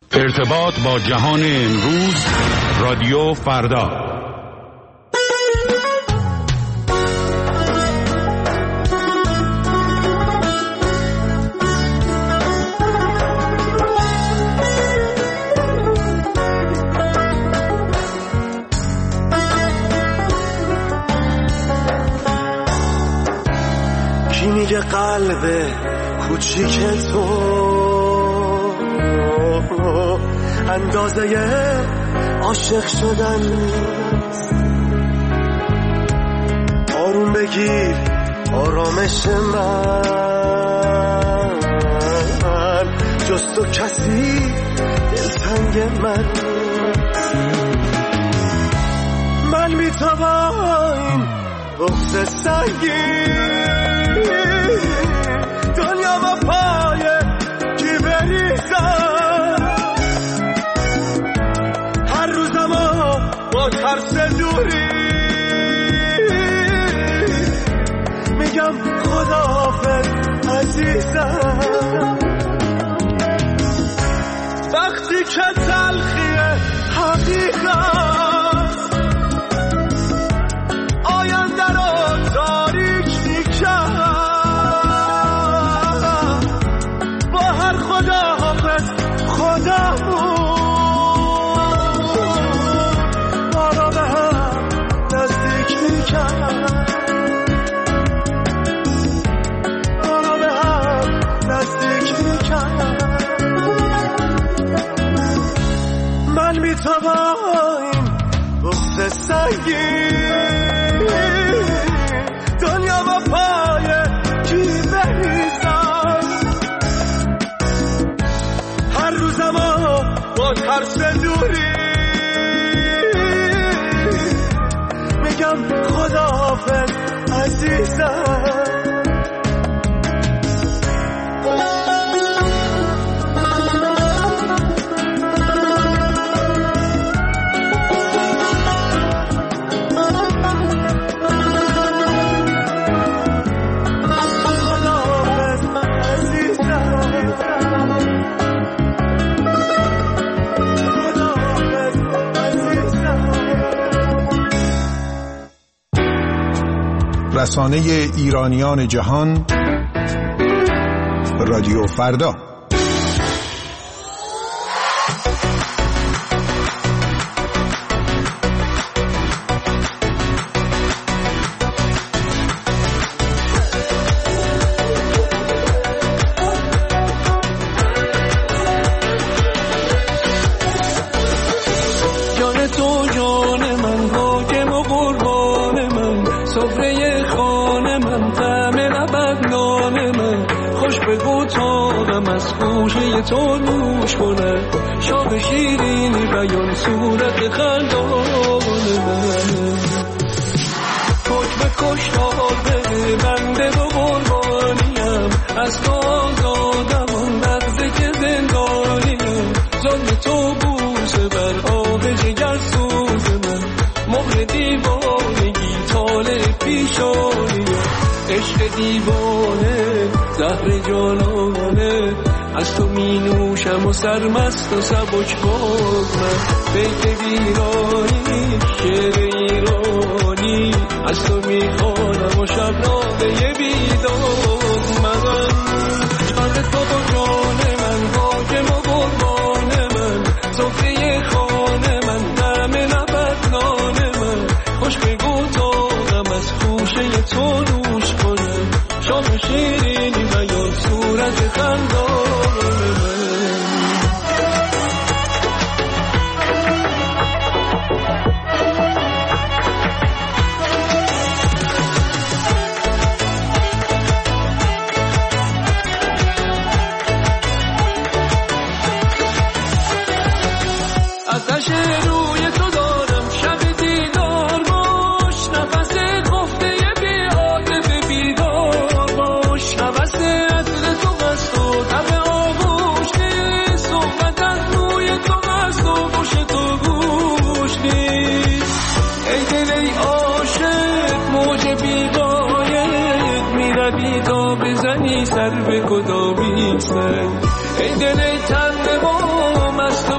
ارتباط با جهان امروز، رادیو فردا. کی میگه قلب کوچیک تو اندازه عاشق شدن نیست؟ آروم بگیر آرامش من، جز تو کسی دلتنگ من نیست. من بی تو با این بغض سنگین دنیا با پای کی بریزم، هر روزمو با ترس دوری میگم خداحافظ عزیزم. وقتی که تلخی حقیقت آینده رو تاریک میکرد، با هر خداحافظ خدامون ما را به هم نزدیک میکرد، ما را به هم نزدیک میکرد. من بی تو با این بغض سنگین دنیا با پای کی بریزم، هر روزمو با ترس دوری میگم خداحافظ عزیزم. رسانه ایرانیان جهان، رادیو فردا. جان تو جان من، حاکم و قربان من، سفره خانه من، طعم لبت نان من، خوش بگو تاقم از خوشه تو نوش کنم، شاق شیرینی بیان صورت خندان من، حکم کشتار بده بنده و قربانیم، از تو آزادم و نغزه که زندانیم، ظلم تو بوسه بر آب جگر سوز من، مهر دیوانگی طالع پیشانیم، عشق دیوانه زهر جانانه، از تو می نوشم و سرمست و سبک باز من، بیت ویرانی شعر ایرانی، از تو می خوانم و شبنامه بیداد من، جان تو جان من، حاکم و قربان من، سفره خانه من، طعم لبت نان من، خوش بگو تاقم از خوشه تو نوش کنم، شام شیرینی بیان صورت خندان من. آتش روی تو دارم شب دیدار باش، نفس خفته بی عاطفه بیدار باش، نفس اصل تو قصد و طبع آغوش نیست، صحبت از روی تو قصد و گوش تو گوش نیست. ای دل ای عاشق موج بیقایق، میروی تا بزنی سر به کدامی سنگ، ای دل ای تنده و مست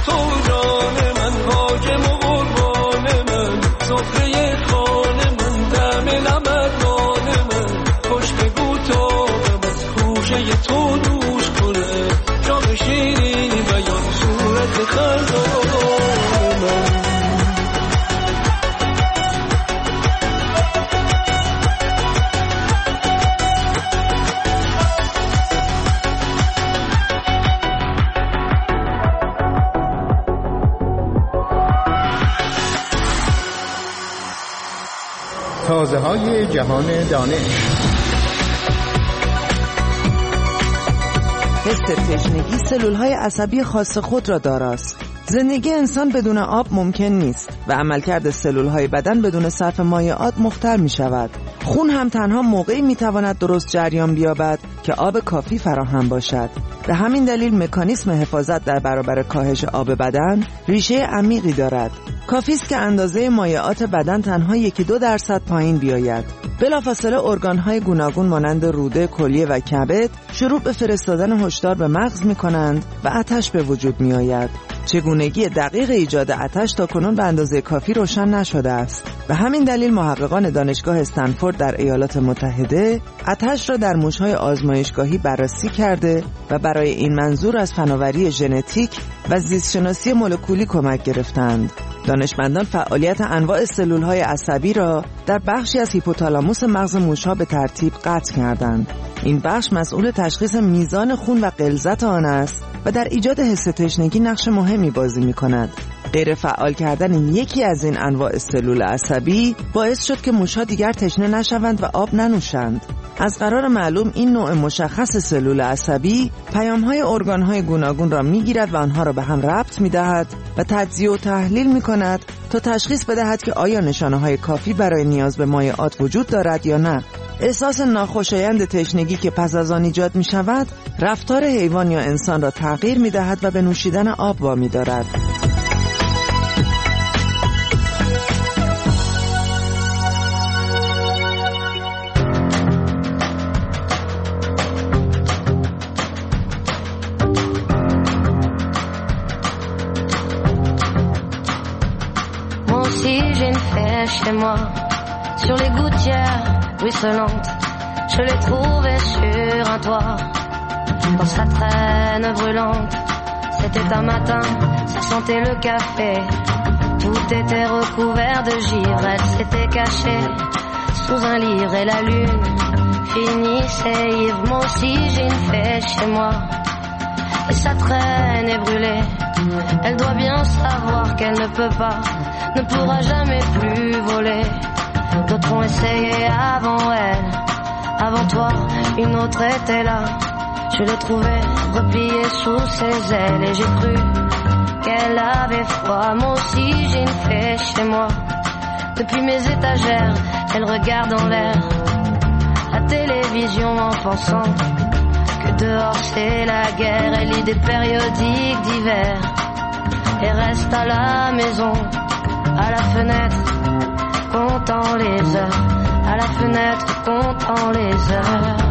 تو جان من حاکم و قربان من سفره خان من دم لبت نان من خوش بگو تابم از خوشه تو دوش کنه شام شیرین بیان صورت خزان من تازه‌های جهان دانش. حس تشنگی سلول‌های عصبی خاص خود را داراست. زندگی انسان بدون آب ممکن نیست و عملکرد سلول‌های بدن بدون صرف مایعات مختل می‌شود. خون هم تنها موقعی می‌تواند درست جریان بیابد که آب کافی فراهم باشد. به همین دلیل مکانیسم حفاظت در برابر کاهش آب بدن ریشه عمیقی دارد. کافی است که اندازه مایعات بدن تنها 1-2% پایین بیاید. بلافاصله ارگان‌های گوناگون مانند روده، کلیه و کبد شروع به فرستادن هشدار به مغز می‌کنند و آتش به وجود می‌آید. چگونگی دقیق ایجاد آتش تاکنون به اندازه کافی روشن نشده است. به همین دلیل محققان دانشگاه استنفورد در ایالات متحده آتش را در موش‌های آزمایشگاهی بررسی کرده و برای این منظور از فناوری ژنتیک و زیستشناسی مولکولی کمک گرفتند. دانشمندان فعالیت انواع سلول‌های عصبی را در بخشی از هیپوتالاموس مغز موش‌ها به ترتیب قطع کردند. این بخش مسئول تشخیص میزان خون و غلظت آن است و در ایجاد حس تشنگی نقش مهمی بازی می‌کند. غیر فعال کردن یکی از این انواع سلول عصبی باعث شد که موش‌ها دیگر تشنه نشوند و آب ننوشند. از قرار معلوم این نوع مشخص سلول عصبی پیام‌های ارگان‌های گوناگون را می‌گیرد و آنها را به هم ربط می‌دهد و تجزیه و تحلیل می‌کند تا تشخیص بدهد که آیا نشانه‌های کافی برای نیاز به مایعات وجود دارد یا نه. احساس ناخوشایند تشنگی که پس از آن ایجاد می‌شود، رفتار حیوان یا انسان را تغییر می‌دهد و به نوشیدن آب وامی‌دارد. Chez moi, sur les gouttières ruisselantes, je l'ai trouvé sur un toit, dans sa traîne brûlante. C'était un matin, ça sentait le café, tout était recouvert de givre. Elle s'était cachée sous un livre et la lune finissait ivre. Moi aussi j'ai une fée chez moi, et sa traîne est brûlée. Elle doit bien savoir qu'elle ne peut pas, ne pourra jamais plus voler. D'autres ont essayé avant elle, avant toi, une autre était là. Je l'ai trouvée repliée sous ses ailes et j'ai cru qu'elle avait froid. Moi aussi j'ai une fée chez moi, depuis mes étagères, elle regarde en l'air la télévision en pensant que dehors c'est la guerre. Elle lit des périodiques d'hiver et reste à la maison, à la fenêtre, comptant les heures, à la fenêtre, comptant les heures.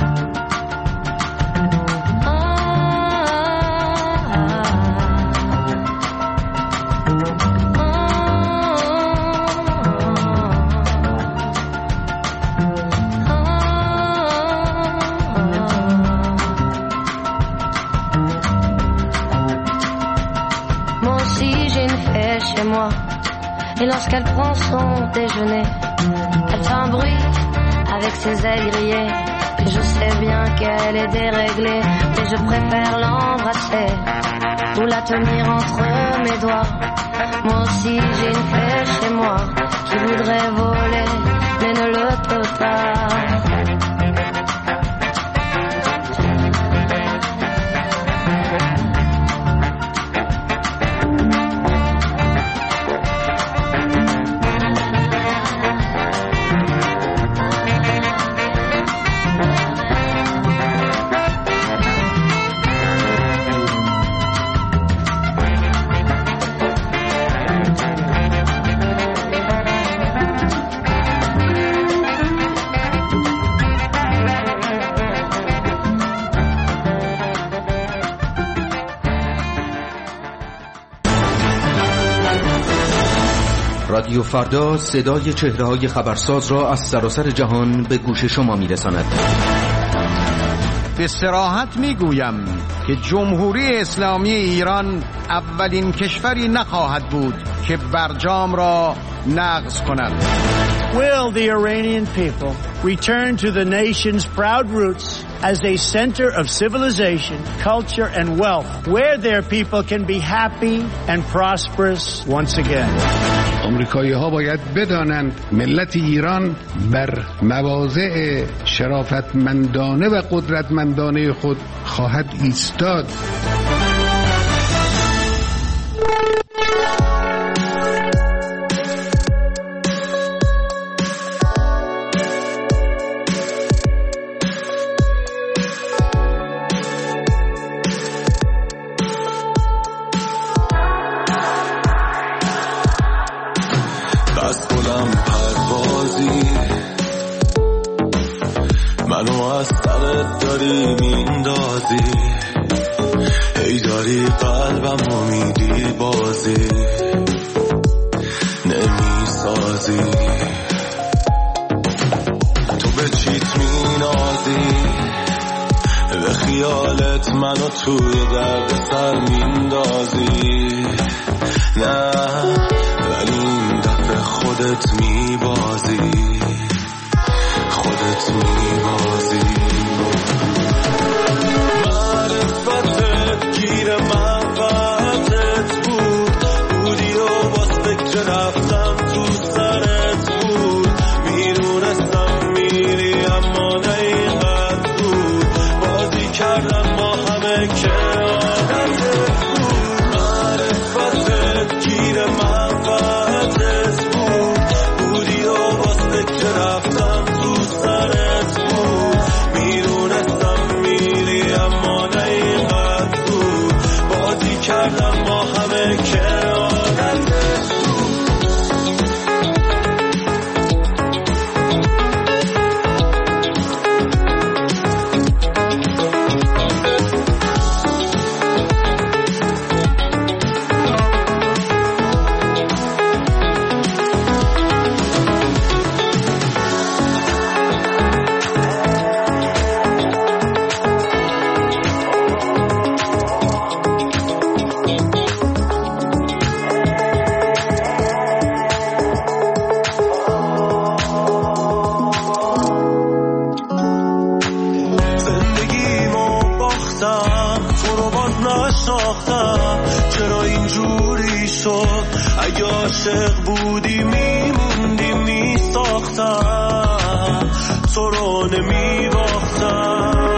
Moi aussi j'ai une fée chez moi, et lorsqu'elle prend son déjeuner, elle fait un bruit avec ses ailes grillées. Et je sais bien qu'elle est déréglée, mais je préfère l'embrasser ou la tenir entre mes doigts. Moi aussi j'ai une fée chez moi qui voudrait voler, mais ne le peut pas. رادیو فردا صدای چهره‌های خبرساز را از سراسر جهان به گوش شما می‌رساند. به صراحت میگویم که جمهوری اسلامی ایران اولین کشوری نخواهد بود که برجام را نقض کند. Will the Iranian people return to the nation's proud roots as a center of civilization, culture and wealth, where their people can be happy and prosperous once again? آمریکایی‌ها باید بدانند ملت ایران بر مواضع شرافتمندانه و قدرتمندانه خود خواهد ایستاد. منو از سرت داری میندازی، ای داری قلبمو میدی بازی نمیسازی، تو به چیت مینازی، به خیالت منو توی درد سر میندازی، نه ولی این دفعه خودت میبازی، خودت میبازی. معرفتت گیر منفعتت بود، بودی و باز فکر رفتم تو سرت بود، میدونستم میری اما نیقدر بود، بازی کردم با همه که عادتت بود. معرفتت گیر منفعتت بود، بودی و باز فکر رفتم تو سرت بود، میدونستم میری اما نیقدر بود، بازی کردم با همه که عادتت بود. چرا اینجوری شد؟ اگه عاشق بودی میموندی میساختم، تو رو نمیباختم.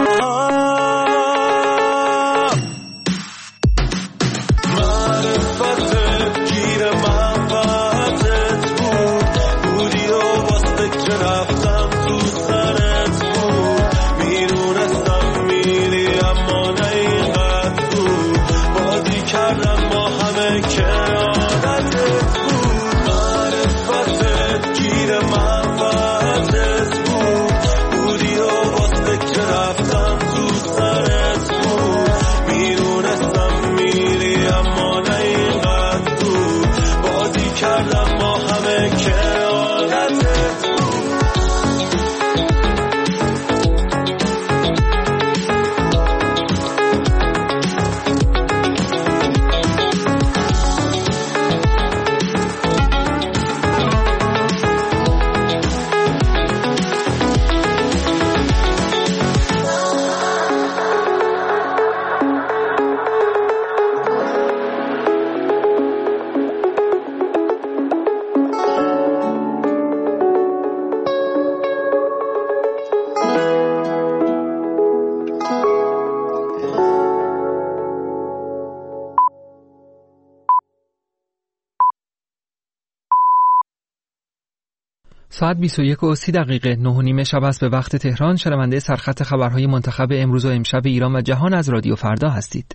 معرفتت گیر منفعتت بود، بودی و باز فکر رفتم تو سرت بود، میدونستم میری اما نیقدر بود، بازی کردم با همه که عادتت بود. معرفتت گیر منفعتت بود، بودی و باز فکر رفتم تو سرت بود، میدونستم میری اما نیقدر بود، بازی کردم با همه که عادتت بود. ساعت 21:30 9:30 شب است به وقت تهران. شنونده سرخط خبرهای منتخب امروز و امشب ایران و جهان از رادیو فردا هستید.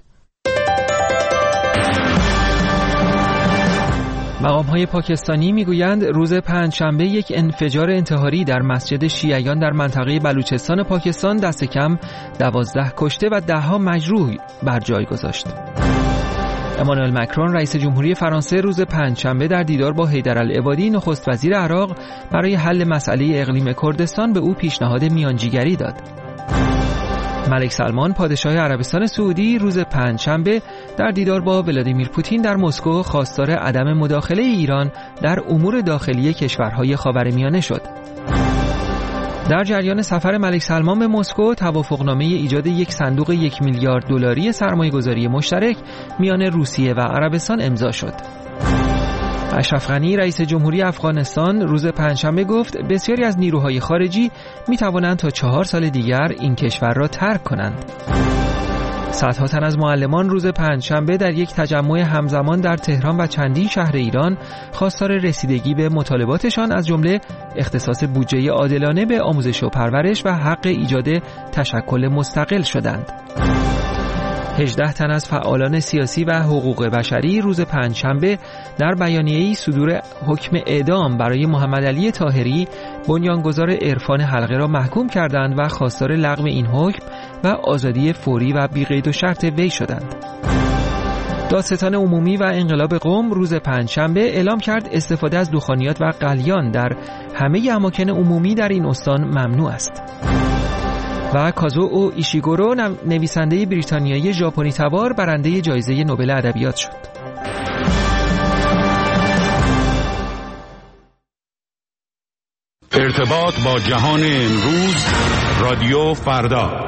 مقام‌های پاکستانی میگویند روز پنجشنبه یک انفجار انتحاری در مسجد شیعیان در منطقه بلوچستان پاکستان دست کم 12 کشته و 10 مجروح بر جای گذاشت. امانوئل مکرون رئیس جمهوری فرانسه روز پنجشنبه در دیدار با حیدرالعبادی نخست وزیر عراق برای حل مسئله اقلیم کردستان به او پیشنهاد میانجیگری داد. ملک سلمان پادشاه عربستان سعودی روز پنجشنبه در دیدار با ولادیمیر پوتین در مسکو خواستار عدم مداخله ایران در امور داخلی کشورهای خاورمیانه شد. در جریان سفر ملک سلمان به مسکو توافقنامه ایجاد یک صندوق 1 میلیارد دلاری سرمایه‌گذاری مشترک میان روسیه و عربستان امضا شد. اشرف غنی رئیس جمهوری افغانستان روز پنجشنبه گفت بسیاری از نیروهای خارجی می توانند تا 4 سال دیگر این کشور را ترک کنند. صدها تن از معلمان روز پنجشنبه در یک تجمع همزمان در تهران و چندین شهر ایران خواستار رسیدگی به مطالباتشان از جمله اختصاص بودجه عادلانه به آموزش و پرورش و حق ایجاد تشکل مستقل شدند. 18 تن از فعالان سیاسی و حقوق بشری روز پنجشنبه در بیانیه‌ای صدور حکم اعدام برای محمد علی طاهری بنیانگذار عرفان حلقه را محکوم کردند و خواستار لغو این حکم و آزادی فوری و بی‌قید و شرط وی شدند. دادستان عمومی و انقلاب قم روز پنجشنبه اعلام کرد استفاده از دخانیات و قلیان در همه اماکن عمومی در این استان ممنوع است. و کازوئو ایشیگورو نویسنده بریتانیایی ژاپنی تبار برنده جایزه نوبل ادبیات شد. ارتباط با جهان امروز رادیو فردا.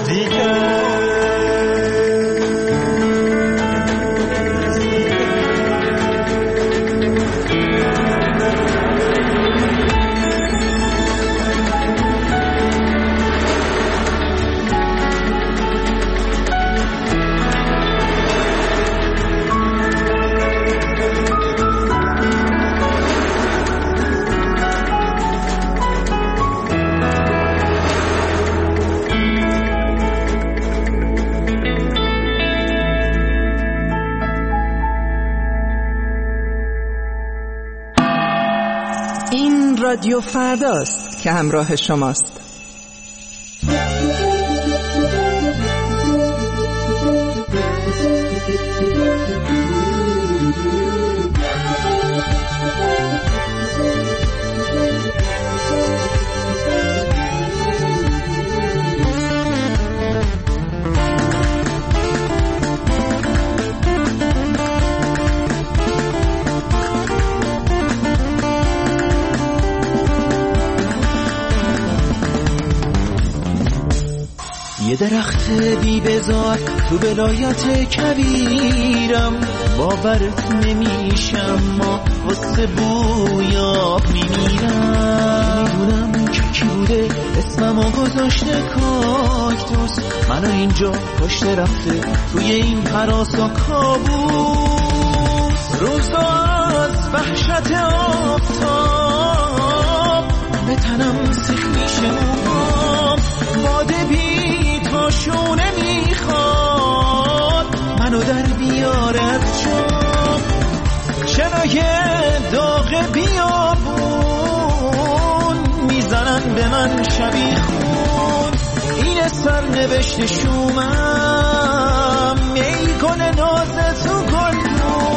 نزدیکه رادیو فرداست که همراه شماست. یه درخت بی بزار تو ولایت کبیرم، باورت نمیشم ما واسه بویاب میمیرم. میدونم که کی بوده اسممو گذاشته کاکتوس، منو اینجا کشته رفته توی این هراسا کابوس. روزا از وحشت آفتاب به تنم سیخ میشه موهام، باده بی شونه میخواد منو در بیارد چون چرای داغ بیابون میزنن به من شبیه خون. این سرنوشت شومم میکنه ناز تو گلدون.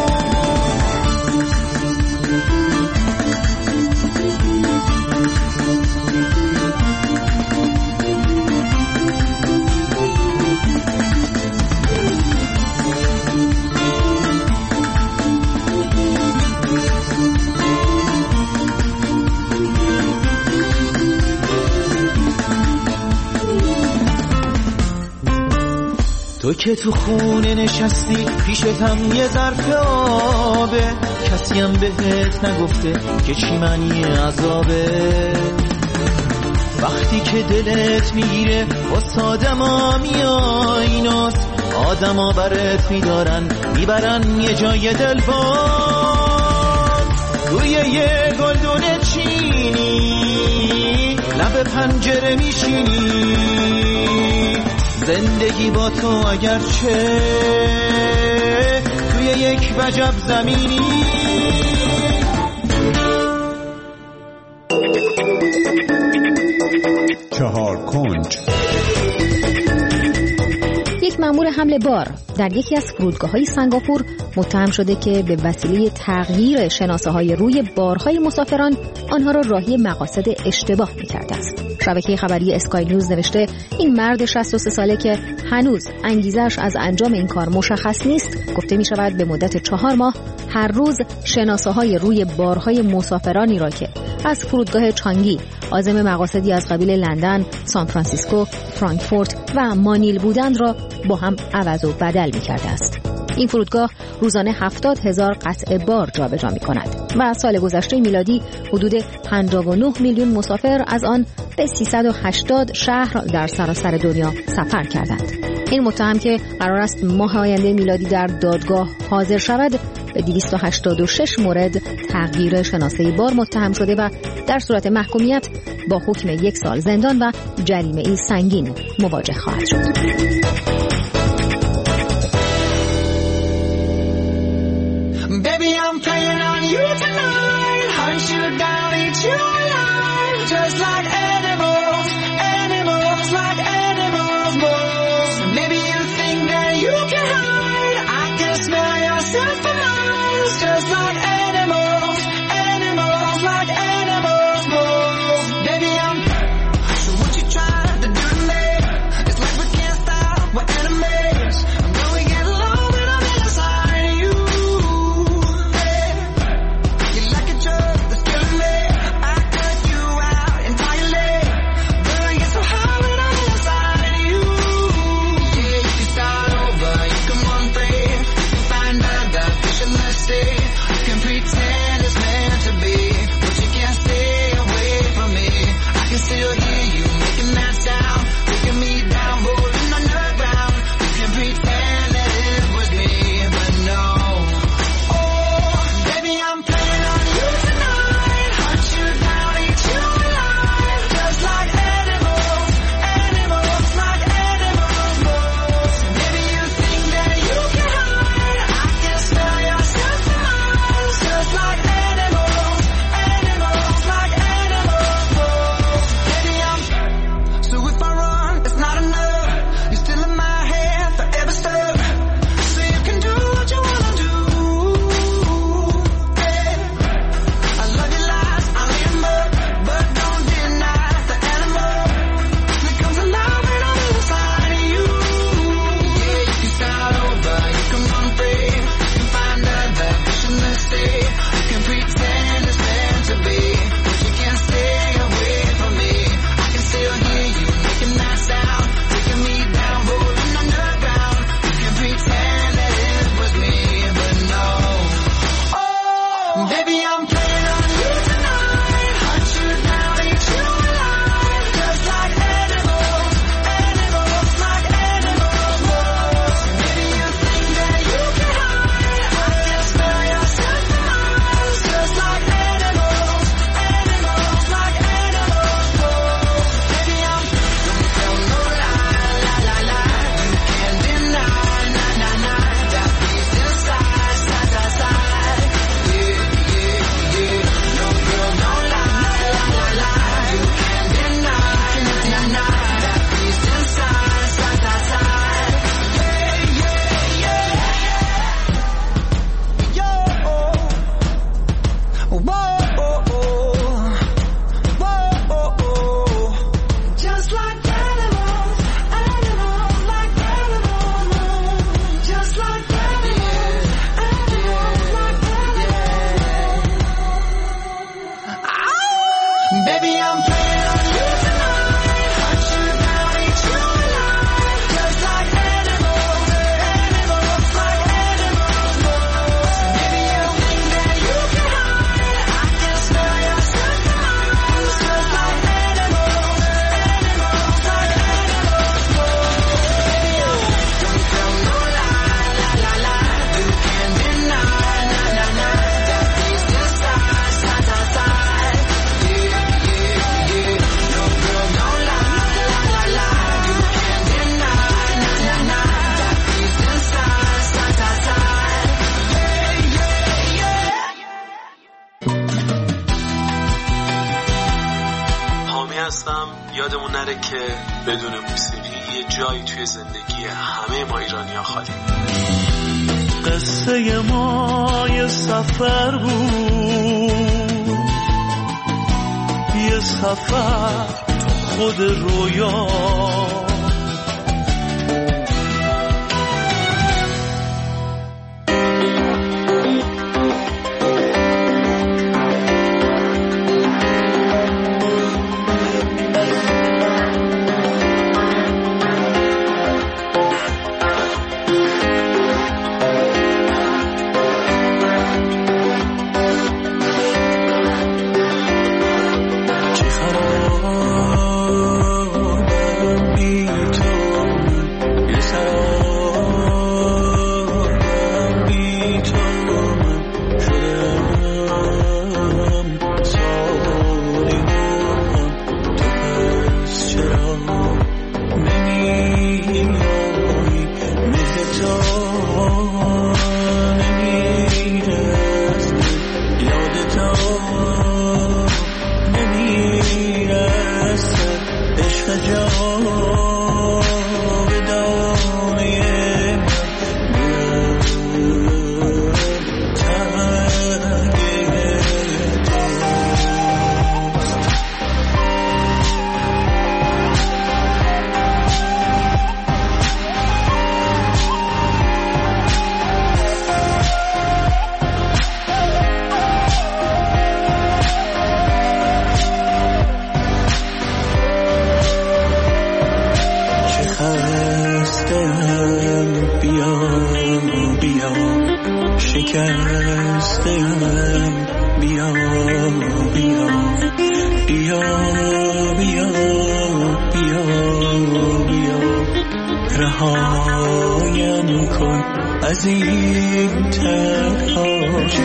تو که تو خونه نشستی پیشتم یه ظرف آبه، کسی هم بهت نگفته که چی معنی عذابه. وقتی که دلت میگیره واسه آدما میای ناز، آدما برات میدارن میبرن یه جای دلباز. توی یه گلدون چینی لب پنجره میشینی، زندگی با تو اگرچه توی یک وجب زمینی. چهار کنج. یک مأمور حمل بار در یکی از فرودگاه‌های سنگاپور متهم شده که به وسیله تغییر شناسه‌های روی بارهای مسافران آنها را راهی مقاصد اشتباه می‌کرده است. شبکه خبری اسکای نیوز نوشته این مرد 63 ساله که هنوز انگیزش از انجام این کار مشخص نیست، گفته می شود به مدت 4 ماه هر روز شناسه‌های روی بارهای مسافرانی را که از فرودگاه چانگی عازم مقاصدی از قبیل لندن، سان فرانسیسکو، فرانکفورت و مانیل بودند را با هم عوض و بدل می کرده است. این فرودگاه روزانه 70,000 قطعه بار جابجا می کند و سال گذشته میلادی حدود 59 میلیون مسافر از آن به 380 شهر در سراسر دنیا سفر کردند. این متهم که قرار است ماه آینده میلادی در دادگاه حاضر شود، به 286 مورد تغییر شناسه بار متهم شده و در صورت محکومیت با حکم 1 سال زندان و جریمه‌ای سنگین مواجه خواهد شد. Baby, I'm playing on you tonight. Hunt you down, eat you alive. Just like animals, animals, like animals, boys. Maybe you think that you can hide. I can smell yourself for miles. Just like animals, animals, like animals, boys. Baby, I'm. So what you trying to do to me? It's like we can't stop, we're enemies. I know we get along when I'm inside you. نظره که بدون موسیقی یه جایی توی زندگی همه ما ایرانی‌ها خالی. قصه ما یه سفر بود، یه سفر خود رویا. رهایم کن از این تنها.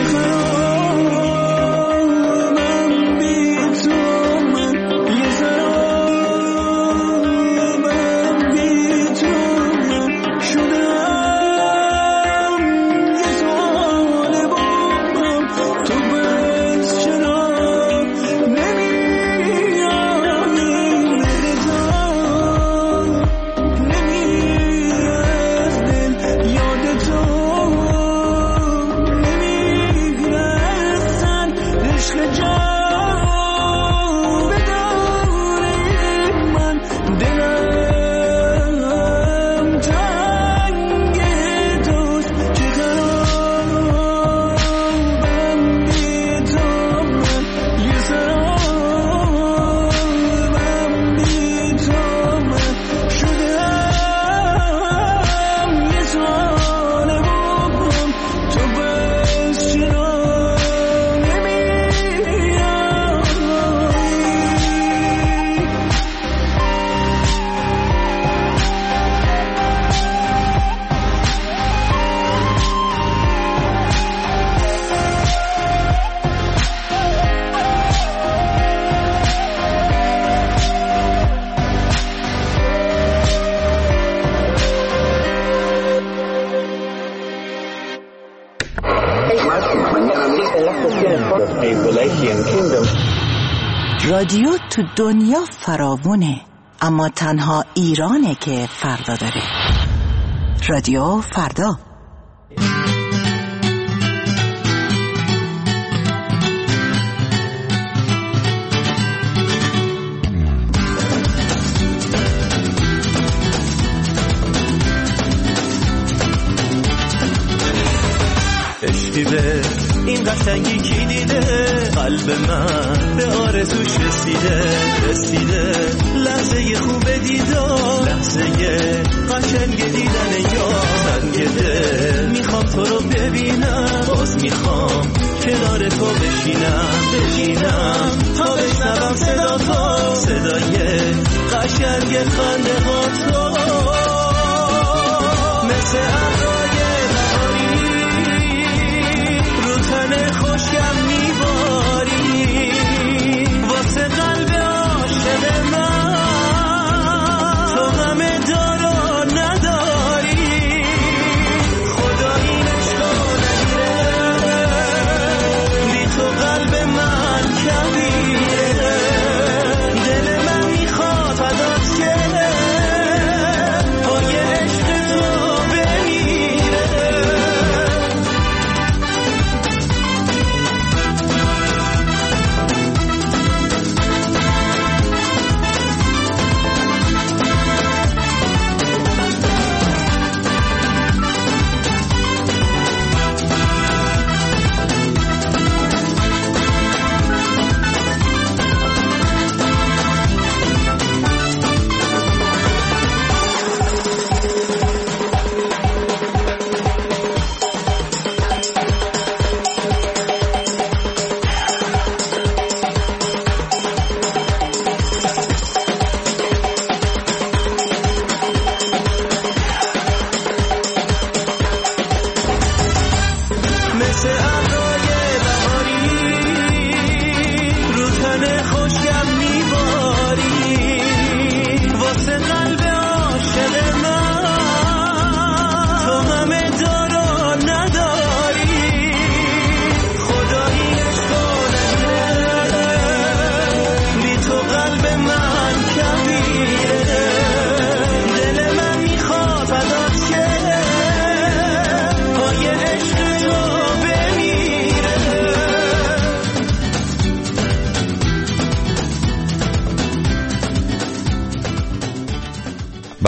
رادیو تو دنیا فراوونه، اما تنها ایرانه که فردا داره. رادیو فردا. عشقی به این قشنگی کی دیده، قلب من به آرزوش رسیده لحظه خوب دیدار، لحظه قشنگ دیدن یار. دل میخوام تو رو ببینم، باز میخوام کنار تو بشینم تا بشنوم صدا تو، صدای قشنگ خنده ها تو. مثل ابرای بهاری رو تن خوشگم میباری، واسه قلب عاشق من تو غم دارو نداری. خدا این عشقو نگیره، بی تو قلب من کبیره. دل من میخواد فدا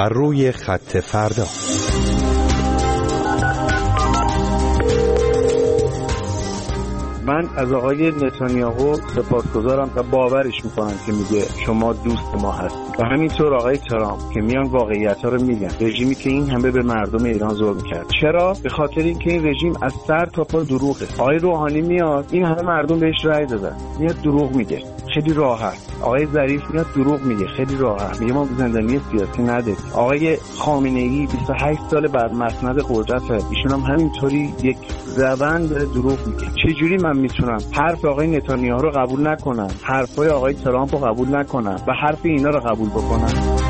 بر روی خط فردا. من از آقای نتانیاهو سپاسگزارم و باورش میکنم که میگه شما دوست ما هستید و همینطور آقای ترامپ که میان واقعیت‌ها رو میگن. رژیمی که این همه به مردم ایران ظلم کرد. چرا؟ به خاطر اینکه این رژیم از سر تا پا دروغه. آقای روحانی میاد این همه مردم بهش رأی دادن، میاد دروغ میگه خیلی راحت. آقای ظریف میاد دروغ میگه خیلی راحت، میگه ما زندانی سیاسی نداریم. آقای خامنه‌ای 28 سال بعد مسند قدرت، ایشون هم همینطوری یک روند دروغ میگه. چه جوری من میتونم حرف آقای نتانیاهو رو قبول نکنم، حرفای آقای ترامپ رو قبول نکنم و حرف اینا رو قبول بکنم؟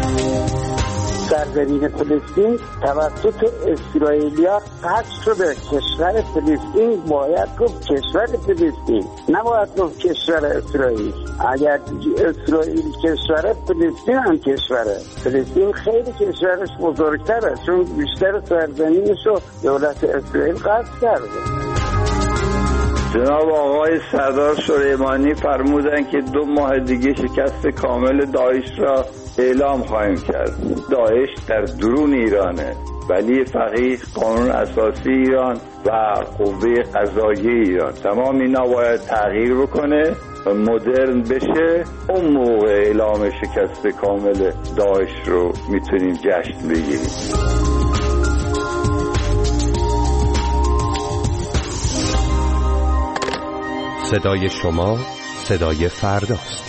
سرزمین فلسطین توسط اسرائیلیا قطع شده. کشور فلسطین باید گفت کشور فلسطین، نباید گفت کشور اسرائیل. اگر اسرائیل کشوره، فلسطین هم کشوره. فلسطین خیلی کشورش بزرگتره چون بیشتر سرزمینش رو دولت اسرائیل قطع کرده. جناب آقای سردار سلیمانی فرمودن که 2 ماه دیگه شکست کامل داعش را اعلام خواهیم کرد. داعش در درون ایرانه، ولی فقیه، قانون اساسی ایران و قوه قضاییه ایران، تمام اینا باید تغییر بکنه و مدرن بشه. اون موقع اعلام شکست کامل داعش رو میتونیم جشن بگیریم. صدای شما صدای فرداست.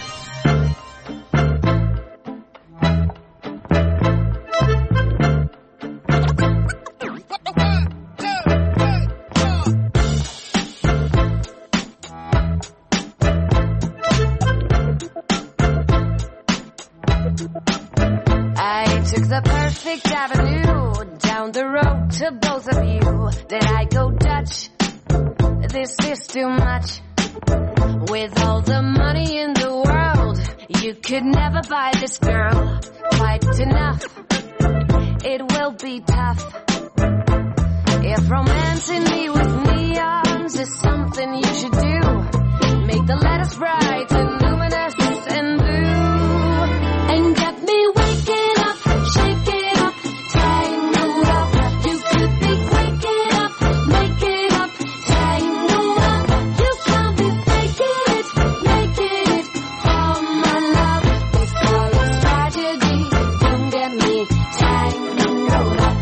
I took the perfect avenue down the road to both of you. Did I go Dutch? This is too much. With all the money in the world, you could never buy this girl quite enough. It will be tough. If romancing me with neons is something you should do, make the letters bright and luminous and blue, and get me waking up, shaking up, tangled up. You could be waking up, making up, tangled up. You can't be faking it, making it. Oh my love, it's all a tragedy. Don't get me tangled up.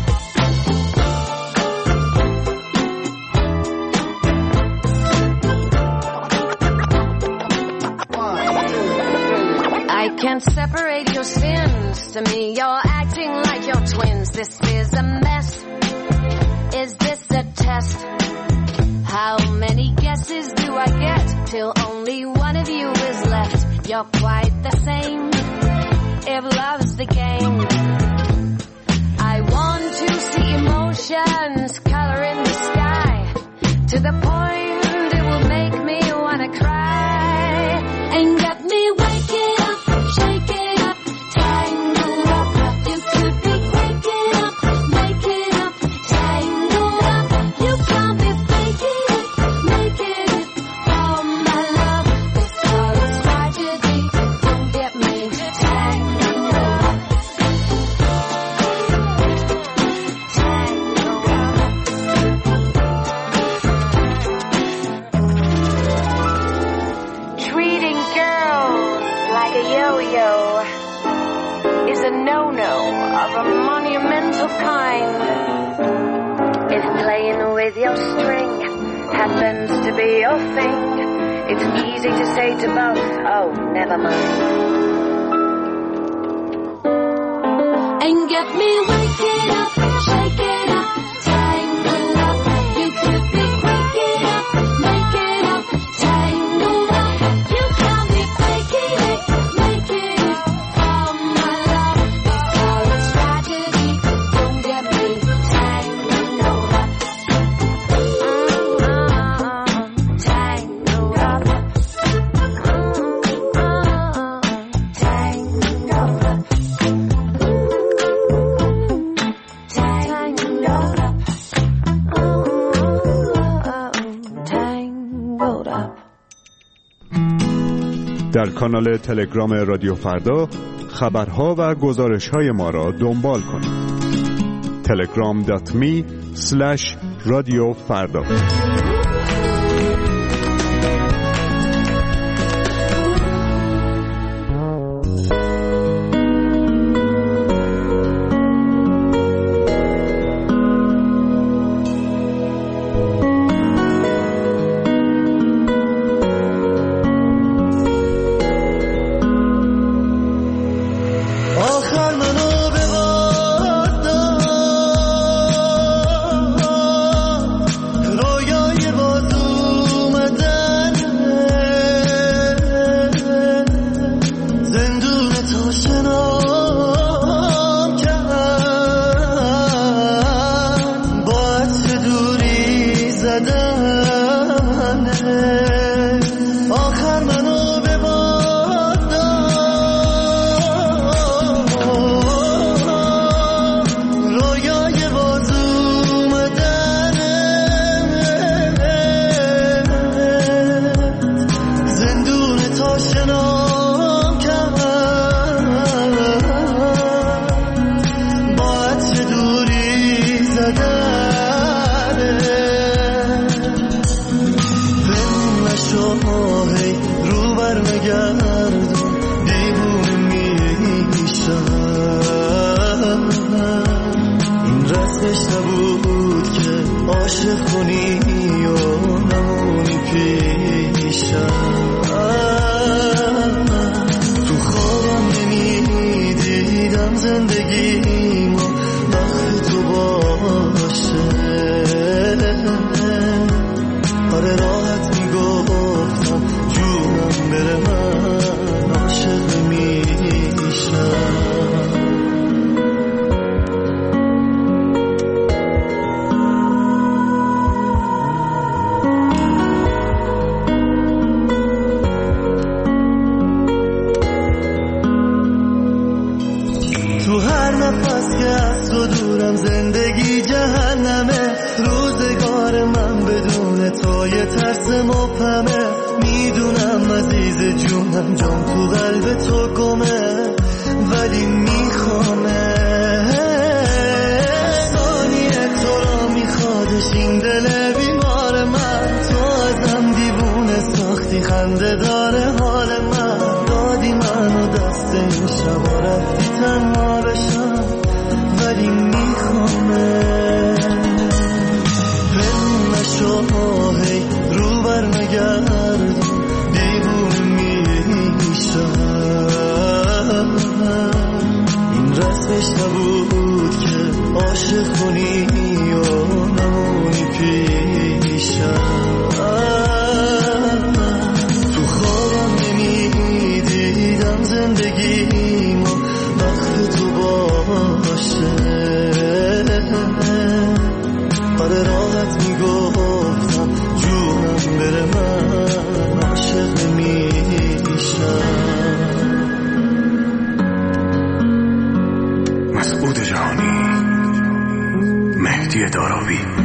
I can't separate your sins. To me, you're acting like you're twins. This is a mess. Is this a test? How many guesses do I get till only one of you is left? You're quite the same. If love's the game, I want to see emotions color in the sky to the point it will make me wanna cry and get me waking up, shaking up, tangled up. You could be waking up, making up, tangled up. You can't be faking it, making it. Oh my love, this all is tragedy. Don't get me tangled up. Treating girls like a yo-yo is a no-no of a monumental kind. If playing with your string happens to be your thing, it's easy to say to both, oh, never mind. And get me waking up, shaking up, tangled up. You could be waking up, making up, tangled up. You can't be faking it, making it. Oh my love, this all is tragedy. Don't get me tangled up. Tangled up. Tangled up. کانال تلگرام رادیو فردا خبرها و گزارش‌های ما را دنبال کنید. telegram.me/رادیوفردا. مسعود جهانی، مهدی داراوی.